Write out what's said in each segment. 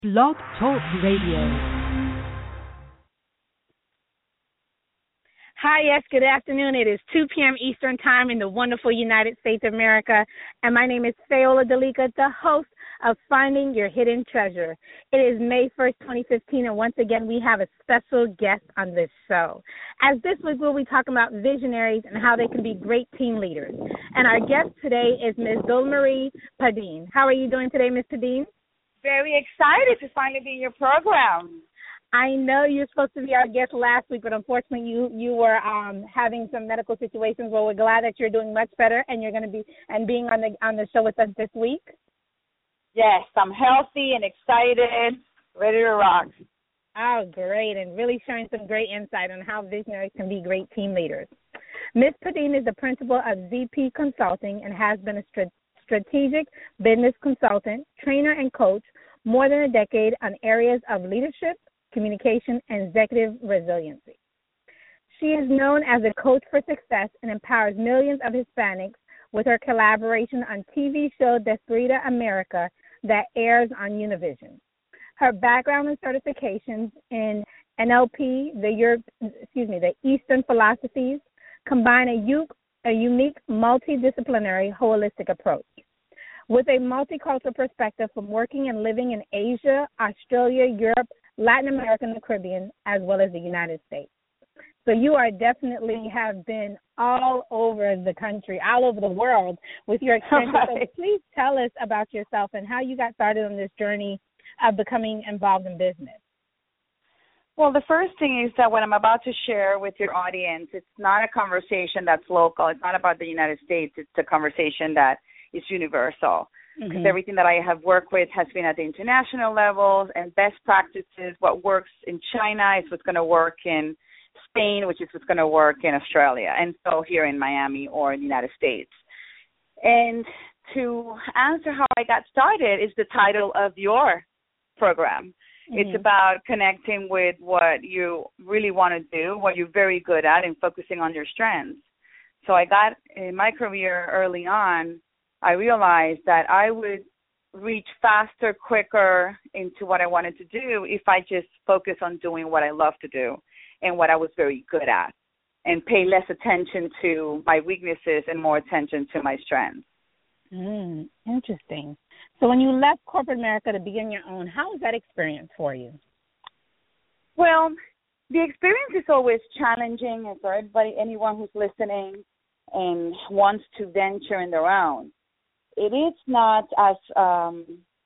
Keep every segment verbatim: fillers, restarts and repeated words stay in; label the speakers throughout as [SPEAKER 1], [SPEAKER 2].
[SPEAKER 1] Blog Talk Radio.
[SPEAKER 2] Hi, yes, good afternoon. It is two p.m. Eastern Time in the wonderful United States of America, and my name is Fayola Dalika, the host of Finding Your Hidden Treasure. It is May first, twenty fifteen, and once again, we have a special guest on this show. As this week, we'll be talking about visionaries and how they can be great team leaders. And our guest today is Miz Dulmarie Padin. How are you doing today, Miz Padin?
[SPEAKER 3] Very excited to finally be in your program.
[SPEAKER 2] I know you're supposed to be our guest last week, but unfortunately you, you were um, having some medical situations. Well, we're glad that you're doing much better and you're going to be and being on the on the show with us this week.
[SPEAKER 3] Yes, I'm healthy and excited, ready to rock.
[SPEAKER 2] Oh, great, and really showing some great insight on how visionaries can be great team leaders. Miz Padin is the principal of Z P Consulting and has been a strat- strategic business consultant, trainer, and coach more than a decade on areas of leadership, communication, and executive resiliency. She is known as a coach for success and empowers millions of Hispanics with her collaboration on T V show Despierta America that airs on Univision. Her background and certifications in N L P, the Europe, excuse me, the Eastern philosophies, combine a, u- a unique multidisciplinary holistic approach. With a multicultural perspective from working and living in Asia, Australia, Europe, Latin America, and the Caribbean, as well as the United States. So you are definitely have been all over the country, all over the world with your experience.
[SPEAKER 3] Right.
[SPEAKER 2] So please tell us about yourself and how you got started on this journey of becoming involved in business.
[SPEAKER 3] Well, the first thing is that what I'm about to share with your audience, it's not a conversation that's local. It's not about the United States. It's a conversation that is universal. Because mm-hmm. everything that I have worked with has been at the international level, and best practices, what works in China is what's going to work in Spain, which is what's going to work in Australia, and so here in Miami or in the United States. And to answer how I got started is the title of your program. Mm-hmm. It's about connecting with what you really want to do, what you're very good at, and focusing on your strengths. So I got in my career early on, I realized that I would reach faster, quicker into what I wanted to do if I just focus on doing what I love to do and what I was very good at, and pay less attention to my weaknesses and more attention to my strengths.
[SPEAKER 2] Mm, interesting. So when you left corporate America to begin your own, how was that experience for you?
[SPEAKER 3] Well, the experience is always challenging, and for everybody, anyone who's listening and wants to venture in their own. It is not as um,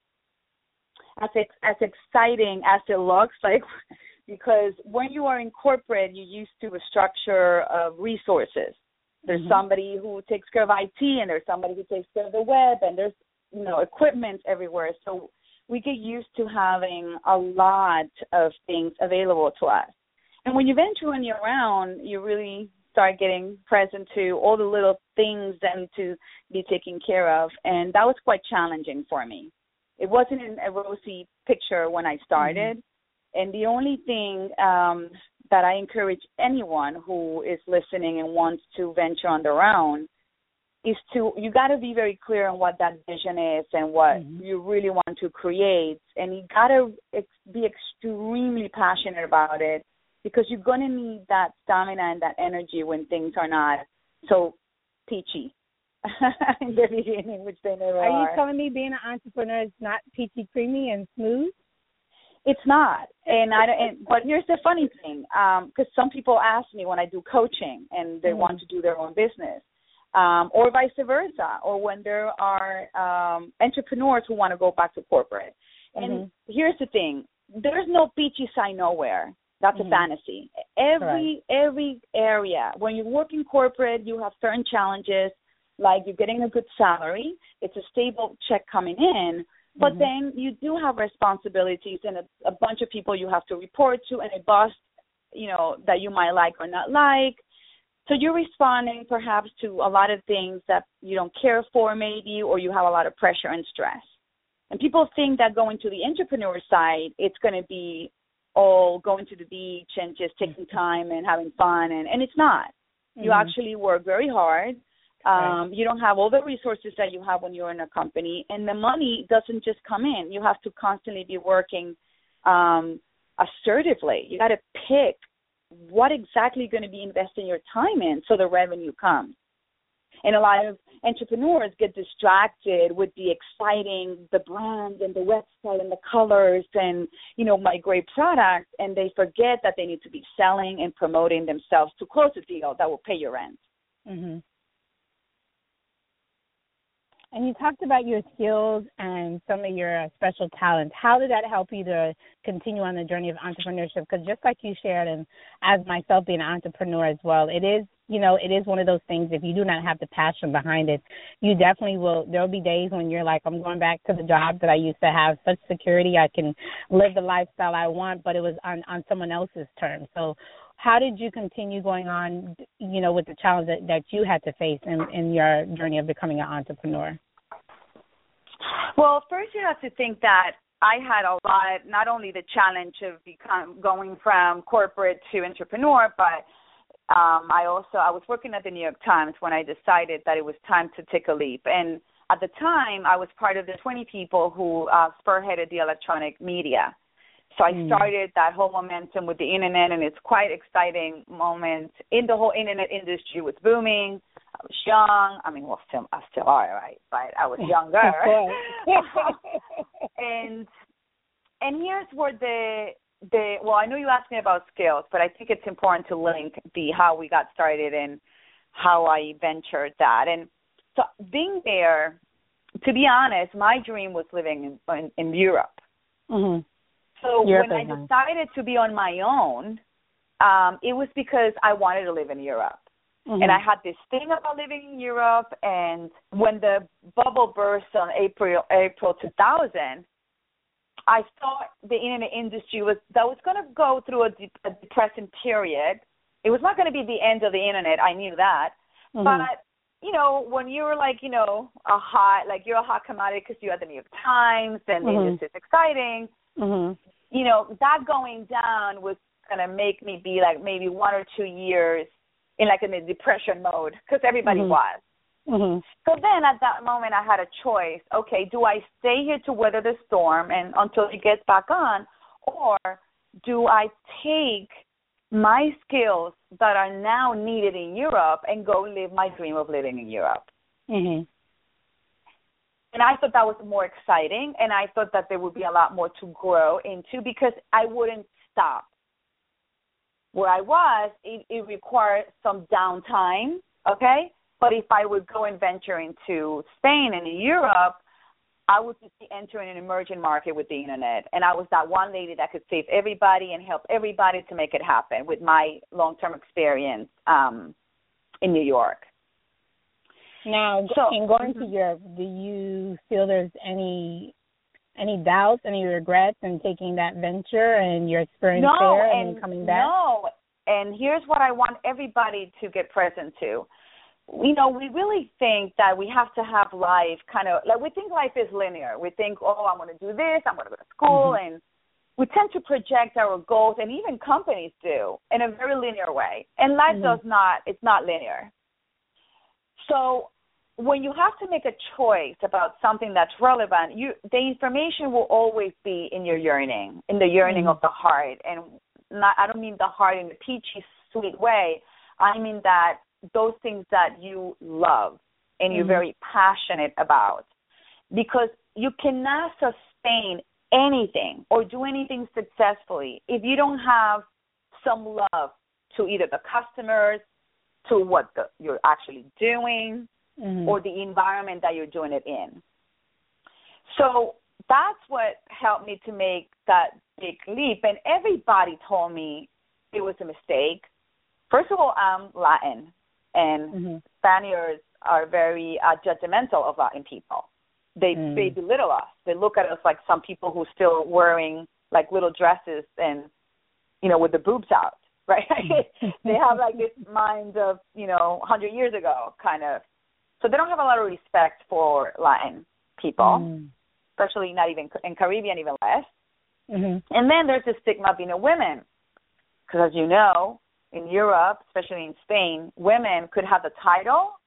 [SPEAKER 3] as ex- as exciting as it looks like, because when you are in corporate, you're used to a structure of resources. There's mm-hmm. somebody who takes care of I T, and there's somebody who takes care of the web, and there's you know equipment everywhere. So we get used to having a lot of things available to us. And when you venture on your own, you really start getting present to all the little things that need to be taken care of, and that was quite challenging for me. It wasn't a rosy picture when I started, mm-hmm. and the only thing um, that I encourage anyone who is listening and wants to venture on their own is to, you got to be very clear on what that vision is and what mm-hmm. you really want to create, and you got to ex- be extremely passionate about it, because you're going to need that stamina and that energy when things are not so peachy in the beginning, which they never are.
[SPEAKER 2] Are you telling me being an entrepreneur is not peachy, creamy, and smooth?
[SPEAKER 3] It's not. And I. And, but here's the funny thing, because um, some people ask me when I do coaching and they mm-hmm. want to do their own business, um, or vice versa, or when there are um, entrepreneurs who want to go back to corporate. And mm-hmm. here's the thing. There's no peachy sign nowhere. That's mm-hmm. a fantasy. Every right. every area, when you work in corporate, you have certain challenges, like you're getting a good salary, it's a stable check coming in, but mm-hmm. then you do have responsibilities and a, a bunch of people you have to report to, and a boss, you know, that you might like or not like. So you're responding perhaps to a lot of things that you don't care for maybe, or you have a lot of pressure and stress. And people think that going to the entrepreneur side, it's going to be all going to the beach and just taking time and having fun, and, and it's not. Mm-hmm. You actually work very hard. Um, you don't have all the resources that you have when you're in a company, and the money doesn't just come in. You have to constantly be working um, assertively. You got to pick what exactly you're going to be investing your time in so the revenue comes. And a lot of entrepreneurs get distracted with the exciting, the brand and the website and the colors and, you know, my great product, and they forget that they need to be selling and promoting themselves to close a deal that will pay your rent.
[SPEAKER 2] Mm-hmm. And you talked about your skills and some of your special talents. How did that help you to continue on the journey of entrepreneurship? Because just like you shared, and as myself being an entrepreneur as well, it is, you know, it is one of those things, if you do not have the passion behind it, you definitely will, there will be days when you're like, I'm going back to the job that I used to have such security, I can live the lifestyle I want, but it was on, on someone else's terms. So how did you continue going on, you know, with the challenge that, that you had to face in, in your journey of becoming an entrepreneur?
[SPEAKER 3] Well, first you have to think that I had a lot, not only the challenge of become, going from corporate to entrepreneur, but um, I also, I was working at the New York Times when I decided that it was time to take a leap. And at the time, I was part of the twenty people who uh, spearheaded the electronic media. So I mm. started that whole momentum with the Internet, and it's quite exciting moment. In the whole Internet industry was booming. I was young. I mean, well, still, I still are, right? But I was younger. and and here's where the the well, I know you asked me about skills, but I think it's important to link the how we got started and how I ventured that. And so being there, to be honest, my dream was living in in, in Europe. Mm-hmm. So Europe when I decided to be on my own, um, it was because I wanted to live in Europe. Mm-hmm. And I had this thing about living in Europe, and when the bubble burst on April April two thousand, I thought the Internet industry was that was going to go through a, de- a depressing period. It was not going to be the end of the Internet. I knew that. Mm-hmm. But, you know, when you're like, you know, a hot, like you're a hot commodity because you're at the New York Times and mm-hmm. the industry is exciting, mm-hmm. you know, that going down was going to make me be like maybe one or two years in like in a depression mode because everybody mm-hmm. was. Mm-hmm. So then at that moment I had a choice. Okay, do I stay here to weather the storm and until it gets back on, or do I take my skills that are now needed in Europe and go live my dream of living in Europe? Mm-hmm. And I thought that was more exciting, and I thought that there would be a lot more to grow into because I wouldn't stop. Where I was, it, it required some downtime, okay? But if I would go and venture into Spain and in Europe, I would be entering an emerging market with the Internet. And I was that one lady that could save everybody and help everybody to make it happen with my long-term experience um, in New York.
[SPEAKER 2] Now, so, in going mm-hmm. to Europe, do you feel there's any any doubts, any regrets in taking that venture and your experience
[SPEAKER 3] no,
[SPEAKER 2] there
[SPEAKER 3] and,
[SPEAKER 2] and coming back?
[SPEAKER 3] No, and here's what I want everybody to get present to. You know, we really think that we have to have life kind of, like we think life is linear. We think, oh, I'm going to do this, I'm going to go to school, mm-hmm. and we tend to project our goals, and even companies do, in a very linear way. And life mm-hmm. does not, it's not linear. So when you have to make a choice about something that's relevant, you the information will always be in your yearning, in the yearning mm-hmm. of the heart. And not, I don't mean the heart in the peachy, sweet way. I mean that those things that you love and you're mm-hmm. very passionate about. Because you cannot sustain anything or do anything successfully if you don't have some love to either the customers, to what the, you're actually doing, mm-hmm. or the environment that you're doing it in. So that's what helped me to make that big leap. And everybody told me it was a mistake. First of all, I'm Latin, and mm-hmm. Spaniards are very uh, judgmental of Latin people. They, mm. they belittle us. They look at us like some people who still wearing like little dresses and, you know, with the boobs out, right? They have like this mind of, you know, one hundred years ago kind of. So they don't have a lot of respect for Latin people, mm. especially not even in Caribbean, even less. Mm-hmm. And then there's the stigma of being a woman. Because as you know, in Europe, especially in Spain, women could have the title,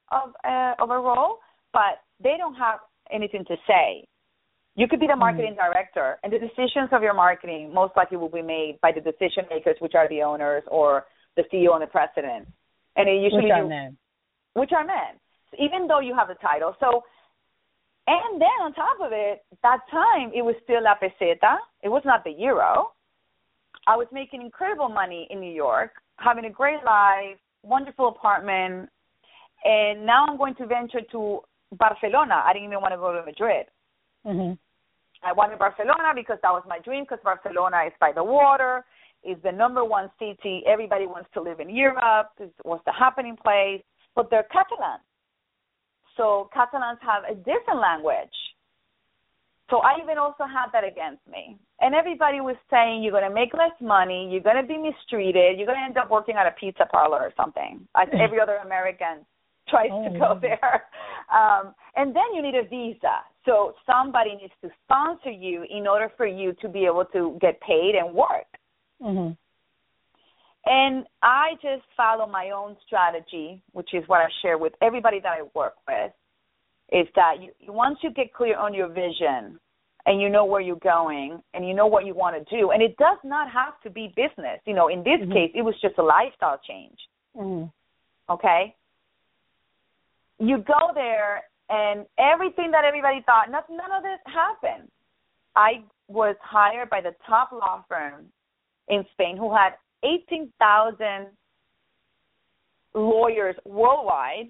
[SPEAKER 3] of a, of a role, but they don't have anything to say. You could be the marketing mm-hmm. director, and the decisions of your marketing most likely will be made by the decision makers, which are the owners or the C E O and the president. And it usually
[SPEAKER 2] which are
[SPEAKER 3] you,
[SPEAKER 2] men.
[SPEAKER 3] Which are men, even though you have the title. So, and then on top of it, that time it was still La Peseta. It was not the euro. I was making incredible money in New York, having a great life, wonderful apartment, and now I'm going to venture to Barcelona. I didn't even want to go to Madrid.
[SPEAKER 2] Mm-hmm.
[SPEAKER 3] I wanted Barcelona because that was my dream, because Barcelona is by the water, is the number one city. Everybody wants to live in Europe. It was the happening place. But they're Catalan. So Catalans have a different language. So I even also had that against me. And everybody was saying, you're going to make less money, you're going to be mistreated, you're going to end up working at a pizza parlor or something, as every other American tries oh, to go there. Um, and then you need a visa. So somebody needs to sponsor you in order for you to be able to get paid and work.
[SPEAKER 2] Mm-hmm.
[SPEAKER 3] And I just follow my own strategy, which is what I share with everybody that I work with, is that you, once you get clear on your vision and you know where you're going and you know what you want to do, and it does not have to be business. You know, in this mm-hmm. case, it was just a lifestyle change.
[SPEAKER 2] Mm-hmm.
[SPEAKER 3] Okay? You go there, and everything that everybody thought, not, none of this happened. I was hired by the top law firm in Spain who had eighteen thousand lawyers worldwide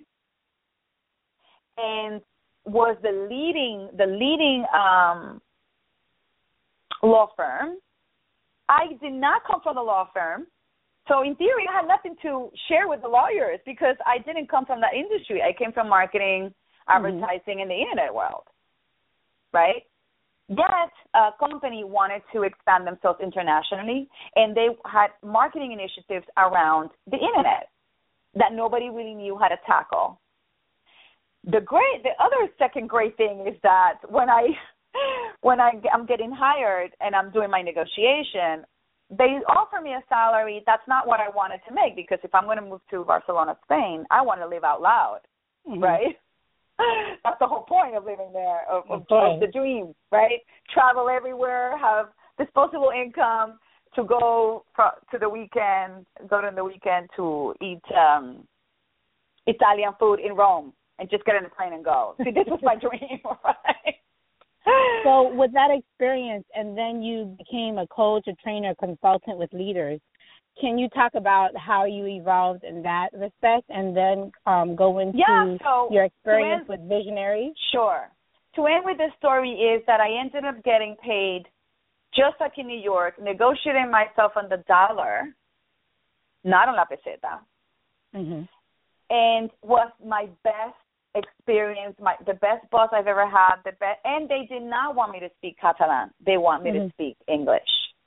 [SPEAKER 3] and was the leading the leading um, law firm. I did not come from the law firm. So in theory, I had nothing to share with the lawyers because I didn't come from that industry. I came from marketing, advertising, mm-hmm. and the internet world, right? Yet a company wanted to expand themselves internationally, and they had marketing initiatives around the internet that nobody really knew how to tackle. The great, the other second great thing is that when I, when I, I'm getting hired and I'm doing my negotiation, they offer me a salary that's not what I wanted to make, because if I'm going to move to Barcelona, Spain, I want to live out loud, mm-hmm. right? That's the whole point of living there, of, of, of the dream, right? Travel everywhere, have disposable income to go for, to the weekend, go to the weekend to eat um, Italian food in Rome and just get on the plane and go. See, this was my dream, right?
[SPEAKER 2] So with that experience, and then you became a coach, a trainer, a consultant with leaders, can you talk about how you evolved in that respect, and then um, go into
[SPEAKER 3] yeah, so
[SPEAKER 2] your experience
[SPEAKER 3] end,
[SPEAKER 2] with visionaries?
[SPEAKER 3] Sure. To end with the story is that I ended up getting paid, just like in New York, negotiating myself on the dollar, not on La Peseta,
[SPEAKER 2] mm-hmm.
[SPEAKER 3] and was my best experience, my the best boss I've ever had, the best, and they did not want me to speak Catalan. They want me mm-hmm. to speak English.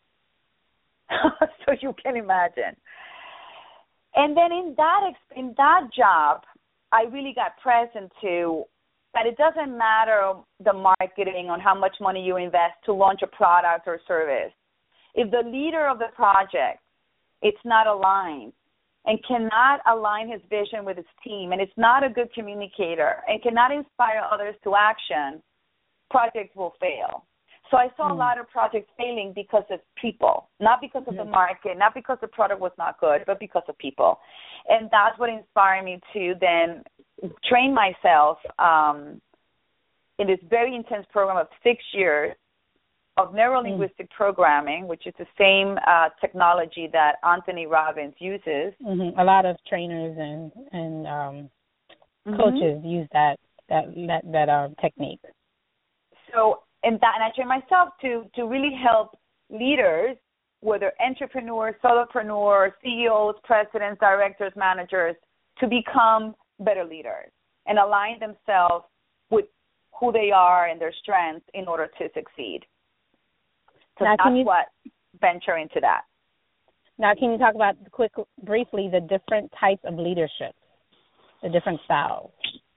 [SPEAKER 3] So you can imagine. And then in that in that job, I really got present to that it doesn't matter the marketing on how much money you invest to launch a product or service. If the leader of the project, it's not aligned and cannot align his vision with his team, and it's not a good communicator and cannot inspire others to action, projects will fail. So I saw mm. a lot of projects failing because of people, not because of mm. the market, not because the product was not good, but because of people. And that's what inspired me to then train myself um, in this very intense program of six years of neuro-linguistic mm. programming, which is the same uh, technology that Anthony Robbins uses.
[SPEAKER 2] Mm-hmm. A lot of trainers and and um, mm-hmm. coaches use that that that, that uh, technique.
[SPEAKER 3] So. And that, and I train myself to, to really help leaders, whether entrepreneurs, solopreneurs, C E Os, presidents, directors, managers, to become better leaders and align themselves with who they are and their strengths in order to succeed. So now, that's you, what venture into that.
[SPEAKER 2] Now, can you talk about, quick, briefly, the different types of leadership, the different styles?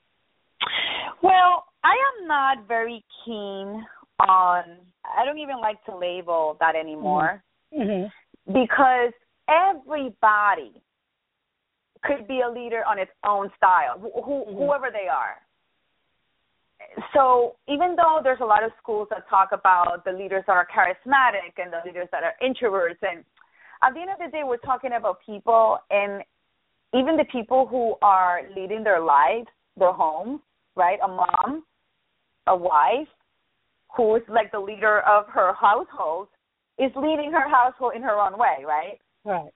[SPEAKER 3] Well, I am not very keen on, I don't even like to label that anymore,
[SPEAKER 2] mm-hmm.
[SPEAKER 3] because everybody could be a leader on its own style, who, mm-hmm. whoever they are. So even though there's a lot of schools that talk about the leaders that are charismatic and the leaders that are introverts, and at the end of the day, we're talking about people, and even the people who are leading their lives, their homes, right? A mom, a wife, who is like the leader of her household, is leading her household in her own way, right?
[SPEAKER 2] Right.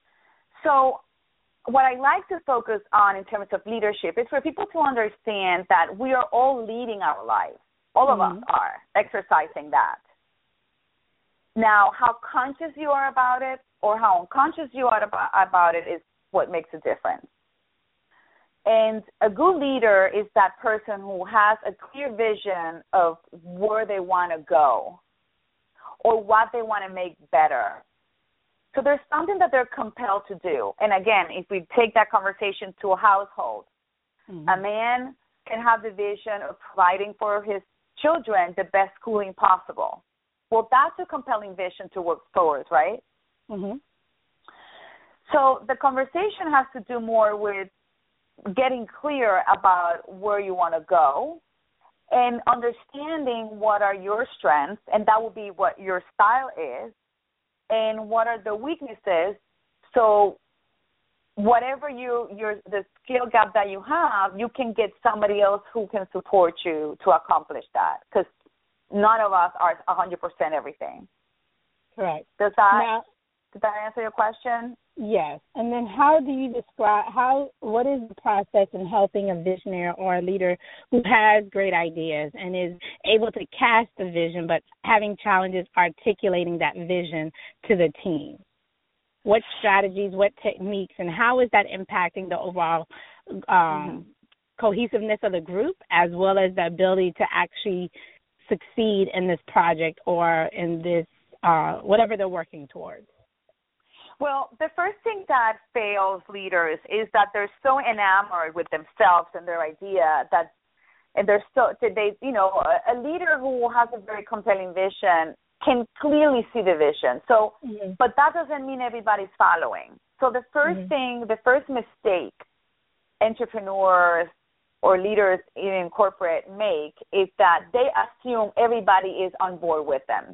[SPEAKER 3] So what I like to focus on in terms of leadership is for people to understand that we are all leading our lives. All mm-hmm. of us are exercising that. Now, how conscious you are about it or how unconscious you are about, about it is what makes a difference. And a good leader is that person who has a clear vision of where they want to go or what they want to make better. So there's something that they're compelled to do. And again, if we take that conversation to a household, mm-hmm. a man can have the vision of providing for his children the best schooling possible. Well, that's a compelling vision to work towards, right?
[SPEAKER 2] Mm-hmm.
[SPEAKER 3] So the conversation has to do more with getting clear about where you want to go and understanding what are your strengths, and that will be what your style is, and what are the weaknesses. So whatever you your the skill gap that you have, you can get somebody else who can support you to accomplish that, because none of us are one hundred percent everything.
[SPEAKER 2] Correct.
[SPEAKER 3] Does that
[SPEAKER 2] now,
[SPEAKER 3] did that answer your question?
[SPEAKER 2] Yes. And then how do you describe, how, what is the process in helping a visionary or a leader who has great ideas and is able to cast the vision but having challenges articulating that vision to the team? What strategies, what techniques, and how is that impacting the overall um, mm-hmm. cohesiveness of the group as well as the ability to actually succeed in this project or in this, uh, whatever they're working towards?
[SPEAKER 3] Well, the first thing that fails leaders is that they're so enamored with themselves and their idea that, and they're so, they, you know, a, a leader who has a very compelling vision can clearly see the vision. So, mm-hmm. but that doesn't mean everybody's following. So the first mm-hmm. thing, the first mistake entrepreneurs or leaders in corporate make is that they assume everybody is on board with them.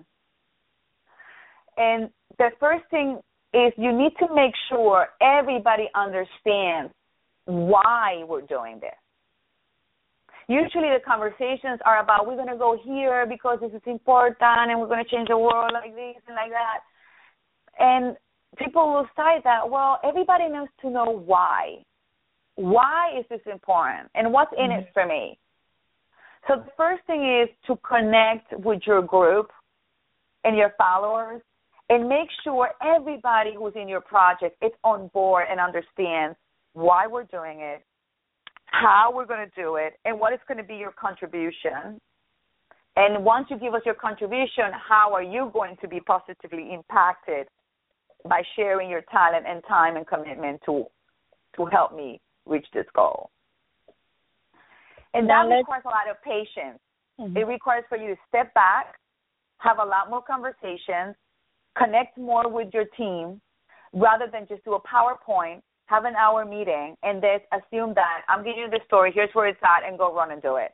[SPEAKER 3] And the first thing is you need to make sure everybody understands why we're doing this. Usually the conversations are about we're going to go here because this is important and we're going to change the world like this and like that. And people will say that, well, everybody needs to know why. Why is this important and what's in mm-hmm. it for me? So the first thing is to connect with your group and your followers and make sure everybody who's in your project is on board and understands why we're doing it, how we're going to do it, and what is going to be your contribution. And once you give us your contribution, how are you going to be positively impacted by sharing your talent and time and commitment to to help me reach this goal? And that requires a lot of patience. Mm-hmm. It requires for you to step back, have a lot more conversations, connect more with your team rather than just do a PowerPoint, have an hour meeting, and then assume that I'm giving you the story, here's where it's at, and go run and do it.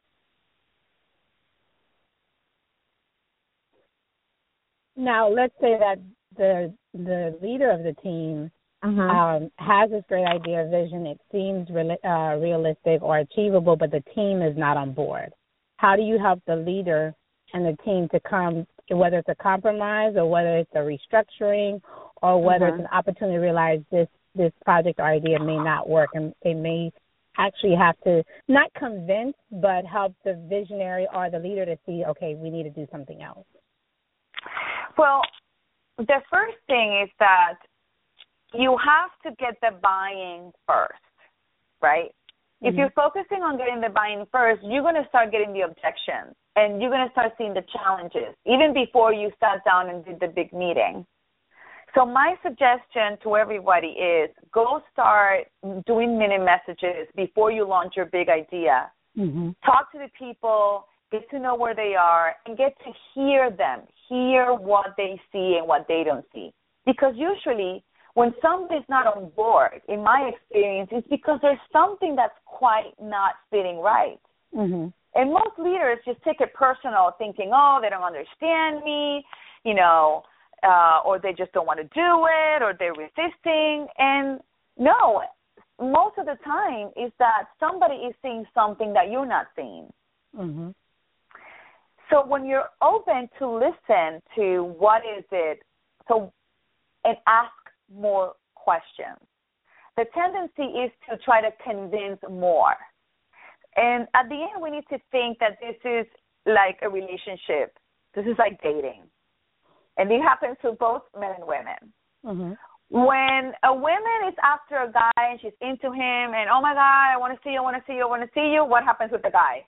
[SPEAKER 2] Now, let's say that the the leader of the team
[SPEAKER 3] mm-hmm.
[SPEAKER 2] um, has this great idea, vision. It seems re- uh, realistic or achievable, but the team is not on board. How do you help the leader and the team to come, whether it's a compromise or whether it's a restructuring or whether mm-hmm. it's an opportunity to realize this, this project or idea may not work, and they may actually have to not convince but help the visionary or the leader to see, okay, we need to do something else?
[SPEAKER 3] Well, the first thing is that you have to get the buy-in first, right? Mm-hmm. If you're focusing on getting the buy-in first, you're going to start getting the objections, and you're going to start seeing the challenges, even before you sat down and did the big meeting. So my suggestion to everybody is go start doing mini messages before you launch your big idea.
[SPEAKER 2] Mm-hmm. Talk
[SPEAKER 3] to the people, get to know where they are, and get to hear them, hear what they see and what they don't see. Because usually when somebody's not on board, in my experience, it's because there's something that's quite not fitting right.
[SPEAKER 2] Mm-hmm.
[SPEAKER 3] And most leaders just take it personal, thinking, oh, they don't understand me, you know, uh, or they just don't want to do it, or they're resisting. And no, most of the time is that somebody is seeing something that you're not seeing.
[SPEAKER 2] Mm-hmm.
[SPEAKER 3] So when you're open to listen to what is it, so and ask more questions, the tendency is to try to convince more. And at the end, we need to think that this is like a relationship. This is like dating. And it happens to both men and women.
[SPEAKER 2] Mm-hmm.
[SPEAKER 3] When a woman is after a guy and she's into him and, oh, my God, I want to see you, I want to see you, I want to see you, what happens with the guy?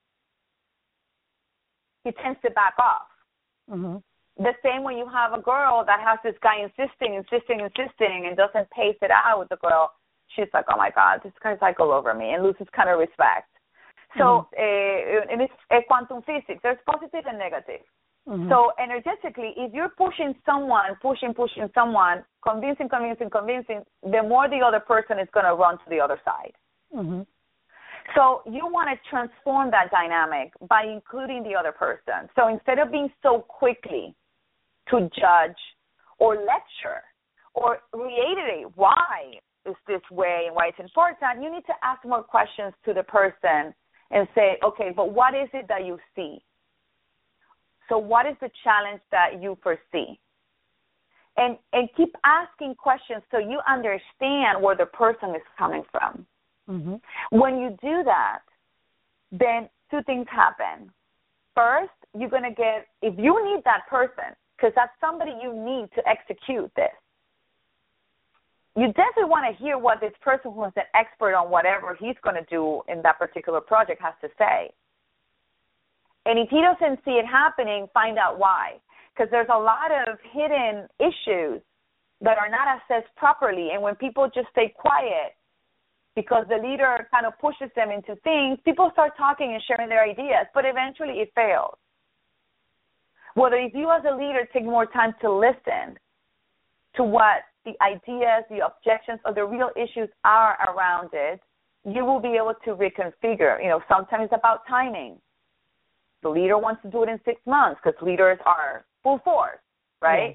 [SPEAKER 3] He tends to back off.
[SPEAKER 2] Mm-hmm.
[SPEAKER 3] The same when you have a girl that has this guy insisting, insisting, insisting, and doesn't pace it out with the girl. She's like, oh, my God, this guy's like all over me, and loses kind of respect. So mm-hmm. uh, and it's a quantum physics. There's positive and negative. Mm-hmm. So energetically, if you're pushing someone, pushing, pushing someone, convincing, convincing, convincing, the more the other person is going to run to the other side.
[SPEAKER 2] Mm-hmm.
[SPEAKER 3] So you want to transform that dynamic by including the other person. So instead of being so quickly to judge or lecture or reiterate why is this way and why it's important, you need to ask more questions to the person and say, okay, but what is it that you see? So what is the challenge that you foresee? And and keep asking questions so you understand where the person is coming from. Mm-hmm. When you do that, then two things happen. First, you're going to get, if you need that person, because that's somebody you need to execute this, you definitely want to hear what this person who is an expert on whatever he's going to do in that particular project has to say. And if he doesn't see it happening, find out why. Because there's a lot of hidden issues that are not assessed properly. And when people just stay quiet because the leader kind of pushes them into things, people start talking and sharing their ideas, but eventually it fails. Whether if you as a leader take more time to listen to what the ideas, the objections, or the real issues are around it, you will be able to reconfigure. You know, sometimes it's about timing. The leader wants to do it in six months because leaders are full force, right?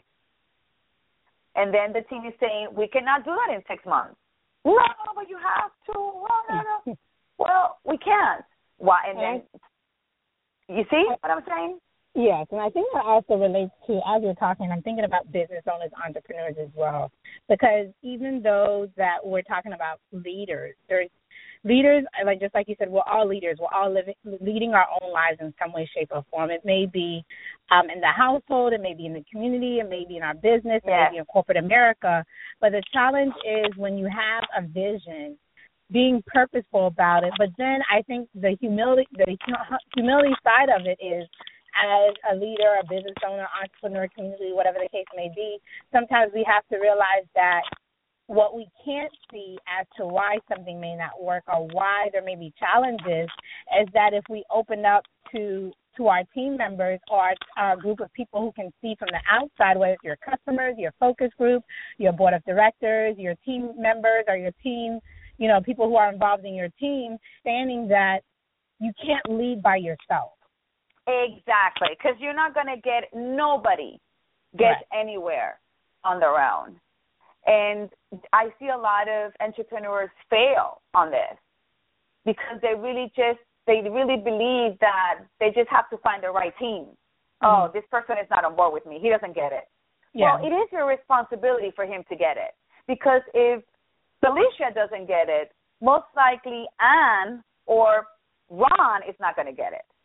[SPEAKER 3] Yeah. And then the team is saying, we cannot do that in six months. No, but you have to. Well, no, no. Well, we can't. Why? And then, you see what I'm saying?
[SPEAKER 2] Yes, and I think that also relates to, as you're talking, I'm thinking about business owners, entrepreneurs as well, because even though that we're talking about leaders, there's leaders, like just like you said, we're all leaders. We're all living, leading our own lives in some way, shape, or form. It may be um, in the household, it may be in the community, it may be in our business, it
[SPEAKER 3] yes.
[SPEAKER 2] may be in corporate America. But the challenge is when you have a vision, being purposeful about it. But then I think the humility, the humility side of it is, as a leader, a business owner, entrepreneur, community, whatever the case may be, sometimes we have to realize that what we can't see as to why something may not work or why there may be challenges is that if we open up to to our team members or our, our group of people who can see from the outside, whether it's your customers, your focus group, your board of directors, your team members, or your team, you know, people who are involved in your team, understanding that you can't lead by yourself.
[SPEAKER 3] Exactly, because you're not going to get, nobody gets right. anywhere on their own. And I see a lot of entrepreneurs fail on this because they really just, they really believe that they just have to find the right team. Mm-hmm. Oh, this person is not on board with me. He doesn't get it. Yeah. Well, it is your responsibility for him to get it, because if Felicia doesn't get it, most likely Anne or Ron is not going to get it.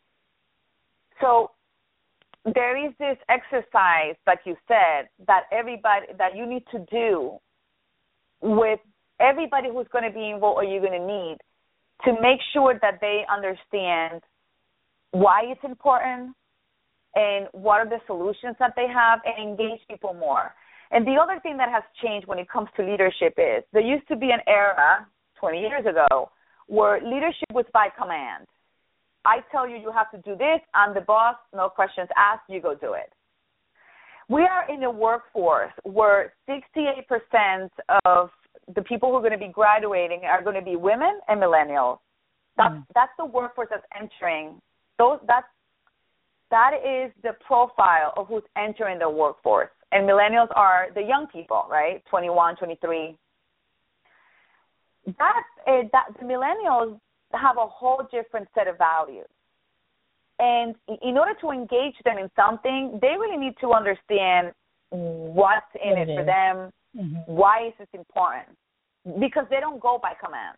[SPEAKER 3] So there is this exercise, like you said, that everybody that you need to do with everybody who's going to be involved or you're going to need to make sure that they understand why it's important and what are the solutions that they have, and engage people more. And the other thing that has changed when it comes to leadership is there used to be an era twenty years ago where leadership was by command. I tell you, you have to do this. I'm the boss. No questions asked. You go do it. we are in a workforce where sixty-eight percent of the people who are going to be graduating are going to be women and millennials. That's, mm. that's the workforce that's entering. Those, that's, that is the profile of who's entering the workforce. And millennials are the young people, right, twenty-one, twenty-three. That, uh, that, the millennials have a whole different set of values. And in order to engage them in something, they really need to understand what's in it, it for them, mm-hmm. why is this important, because they don't go by command.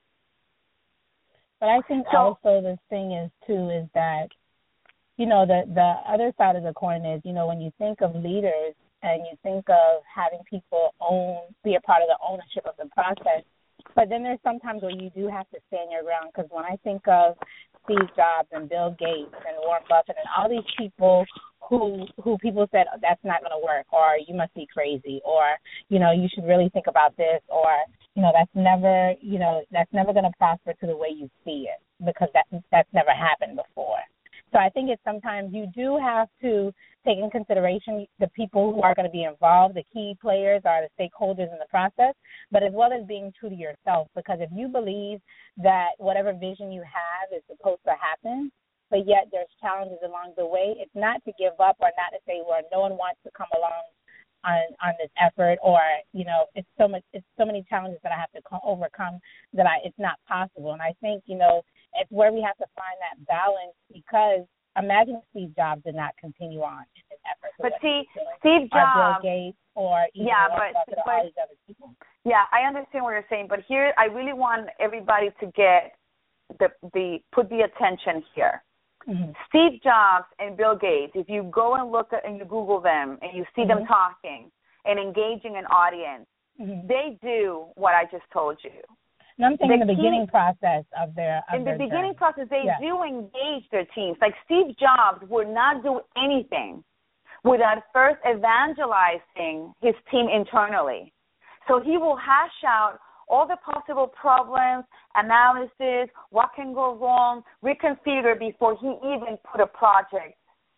[SPEAKER 2] But I think so, also the thing is, too, is that, you know, the, the other side of the coin is, you know, when you think of leaders and you think of having people own, be a part of the ownership of the process, but then there's sometimes where you do have to stand your ground, because when I think of Steve Jobs and Bill Gates and Warren Buffett and all these people who who people said, oh, that's not going to work, or you must be crazy, or, you know, you should really think about this, or, you know, that's never, you know, that's never going to prosper to the way you see it, because that that's never happened before. So I think it's sometimes you do have to take in consideration the people who are going to be involved, the key players are the stakeholders in the process, but as well as being true to yourself, because if you believe that whatever vision you have is supposed to happen, but yet there's challenges along the way, it's not to give up or not to say, well, no one wants to come along on on this effort, or, you know, it's so much, it's so many challenges that I have to co- overcome that I it's not possible. And I think, you know, it's where we have to find that balance, because imagine if Steve Jobs did not continue on in his effort.
[SPEAKER 3] But see, Steve Jobs,
[SPEAKER 2] or Bill Gates, or even
[SPEAKER 3] yeah, but,
[SPEAKER 2] but,
[SPEAKER 3] but
[SPEAKER 2] all these other people.
[SPEAKER 3] Yeah, I understand what you're saying, but here I really want everybody to get the the put the attention here. Mm-hmm. Steve Jobs and Bill Gates, if you go and look at and you Google them and you see mm-hmm. them talking and engaging an audience, mm-hmm. they do what I just told you.
[SPEAKER 2] No, I'm saying
[SPEAKER 3] the
[SPEAKER 2] in the
[SPEAKER 3] key,
[SPEAKER 2] beginning process of their of
[SPEAKER 3] In
[SPEAKER 2] their
[SPEAKER 3] the beginning
[SPEAKER 2] journey.
[SPEAKER 3] process, they
[SPEAKER 2] yeah.
[SPEAKER 3] do engage their teams. Like Steve Jobs would not do anything without first evangelizing his team internally. So he will hash out all the possible problems, analysis, what can go wrong, reconfigure before he even put a project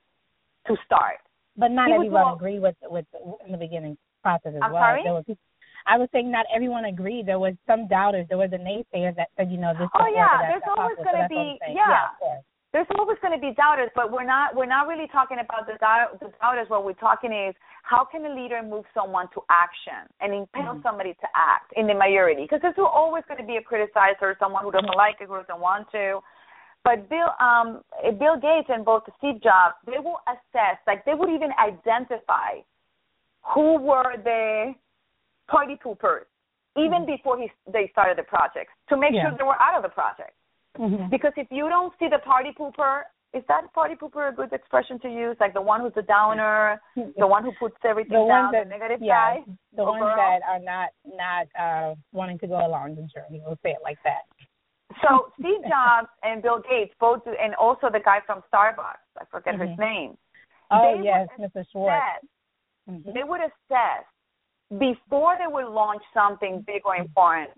[SPEAKER 3] to start.
[SPEAKER 2] But not
[SPEAKER 3] he
[SPEAKER 2] everyone agreed with with in the beginning process as
[SPEAKER 3] I'm
[SPEAKER 2] well.
[SPEAKER 3] Sorry?
[SPEAKER 2] There were people, I was saying not everyone agreed. There was some doubters. There were the naysayers that said, you know, this.
[SPEAKER 3] Oh yeah,
[SPEAKER 2] that,
[SPEAKER 3] there's always going to be
[SPEAKER 2] yeah.
[SPEAKER 3] yeah.
[SPEAKER 2] yeah
[SPEAKER 3] There's always going to be doubters, but we're not we're not really talking about the, doubt, the doubters. What we're talking is how can a leader move someone to action and impel mm-hmm. somebody to act in the majority? Because there's always going to be a criticizer, someone who doesn't like it, who doesn't want to. But Bill um, Bill Gates and both Steve Jobs, they will assess, like they would even identify who were the party poopers even mm-hmm. before he, they started the project to make yeah. sure they were out of the project. Mm-hmm. Because if you don't see the party pooper, is that party pooper a good expression to use? Like the one who's the downer, the one who puts everything
[SPEAKER 2] the
[SPEAKER 3] down,
[SPEAKER 2] that,
[SPEAKER 3] the negative
[SPEAKER 2] yeah,
[SPEAKER 3] guy?
[SPEAKER 2] The ones
[SPEAKER 3] girl?
[SPEAKER 2] that are not not uh, wanting to go along the journey. We'll say it like that.
[SPEAKER 3] So Steve Jobs and Bill Gates both, do, and also the guy from Starbucks, I forget mm-hmm. his name.
[SPEAKER 2] Oh, yes, Mister Schwartz.
[SPEAKER 3] Mm-hmm. They would assess before they would launch something big or important.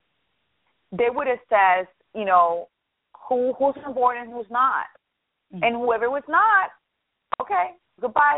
[SPEAKER 3] They would assess, you know, who who's on board and who's not. Mm-hmm. And whoever was not, okay, goodbye.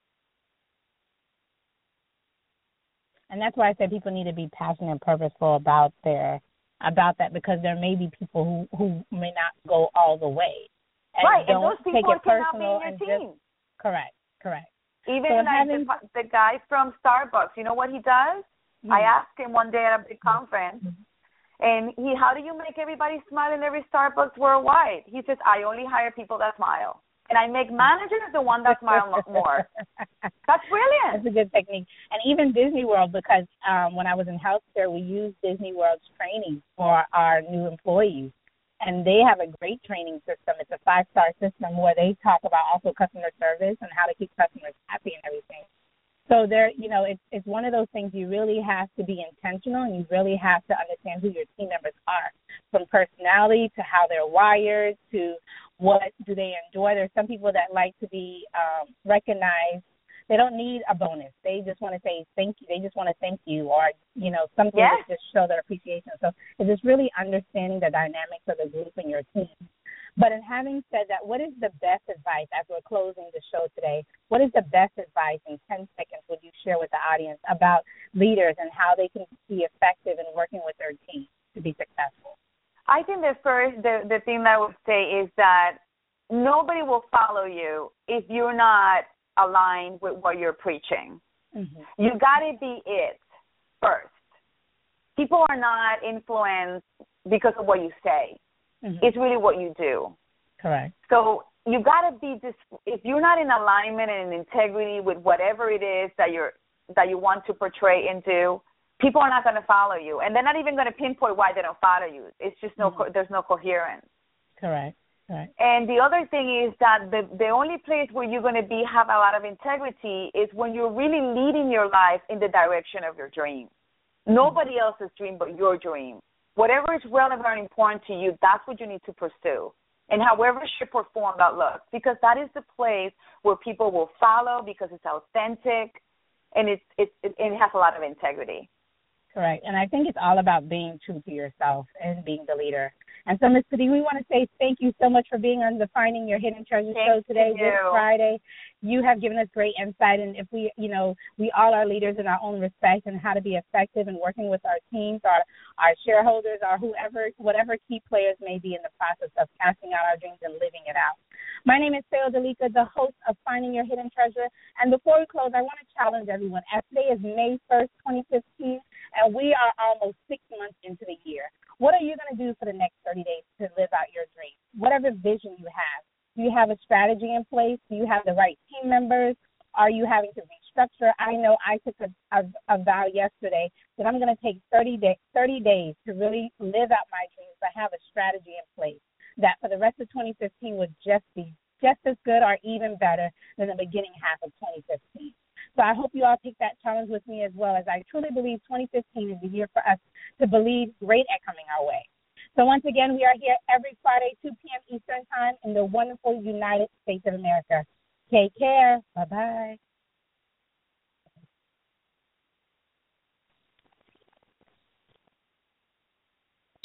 [SPEAKER 2] And that's why I said people need to be passionate and purposeful about their about that, because there may be people who, who may not go all the way. And
[SPEAKER 3] right,
[SPEAKER 2] don't
[SPEAKER 3] and those people
[SPEAKER 2] take it
[SPEAKER 3] cannot be in your
[SPEAKER 2] and
[SPEAKER 3] team.
[SPEAKER 2] Just, correct, correct.
[SPEAKER 3] Even
[SPEAKER 2] so
[SPEAKER 3] like
[SPEAKER 2] having,
[SPEAKER 3] the, the guy from Starbucks, you know what he does? Mm-hmm. I asked him one day at a big conference, mm-hmm. and he, how do you make everybody smile in every Starbucks worldwide? He says, I only hire people that smile. And I make managers the one that smile more. That's brilliant.
[SPEAKER 2] That's a good technique. And even Disney World, because um, when I was in healthcare, we used Disney World's training for our new employees. And they have a great training system. It's a five-star system where they talk about also customer service and how to keep customers happy and everything. So there, you know, it's it's one of those things you really have to be intentional, and you really have to understand who your team members are, from personality to how they're wired to what do they enjoy. There's some people that like to be um, recognized. They don't need a bonus. They just want to say thank you. They just want to thank you, or, you know, something
[SPEAKER 3] yes.
[SPEAKER 2] to just show their appreciation. So it's just really understanding the dynamics of the group and your team. But in having said that, what is the best advice, as we're closing the show today, what is the best advice in ten seconds would you share with the audience about leaders and how they can be effective in working with their team to be successful?
[SPEAKER 3] I think the first, the, the thing that I would say is that nobody will follow you if you're not aligned with what you're preaching. Mm-hmm. You got to be it first. People are not influenced because of what you say. Mm-hmm. It's really what you do.
[SPEAKER 2] Correct.
[SPEAKER 3] So you got to be this. If you're not in alignment and in integrity with whatever it is that you're that you want to portray and do, people are not going to follow you, and they're not even going to pinpoint why they don't follow you. It's just no, mm-hmm. there's no coherence.
[SPEAKER 2] Correct. Correct.
[SPEAKER 3] And the other thing is that the the only place where you're going to be have a lot of integrity is when you're really leading your life in the direction of your dream. Nobody mm-hmm. else's dream but your dream. Whatever is relevant and important to you, that's what you need to pursue. And however shape or form that looks, because that is the place where people will follow because it's authentic and it's, it's, it, it has a lot of integrity.
[SPEAKER 2] Correct. And I think it's all about being true to yourself and being the leader. And so, Miz Padin, we want to say thank you so much for being on the Finding Your Hidden Treasure
[SPEAKER 3] thank
[SPEAKER 2] show today,
[SPEAKER 3] you.
[SPEAKER 2] this Friday. You have given us great insight, and if we, you know, we all are leaders in our own respect and how to be effective in working with our teams, our, our shareholders, or whoever, whatever key players may be in the process of casting out our dreams and living it out. My name is Theo Delika, the host of Finding Your Hidden Treasure. And before we close, I want to challenge everyone. As today is May first, twenty fifteen, and we are almost six months into the year. What are you going to do for the next thirty days to live out your dream? Whatever vision you have. Do you have a strategy in place? Do you have the right team members? Are you having to restructure? I know I took a, a, a vow yesterday that I'm going to take thirty, day, thirty days to really live out my dreams, but have a strategy in place that for the rest of twenty fifteen would just be just as good or even better than the beginning half of twenty fifteen. So I hope you all take that challenge with me as well, as I truly believe twenty fifteen is the year for us to believe great at coming our way. So once again, we are here every Friday, two p.m. Eastern Time in the wonderful United States of America. Take care. Bye-bye.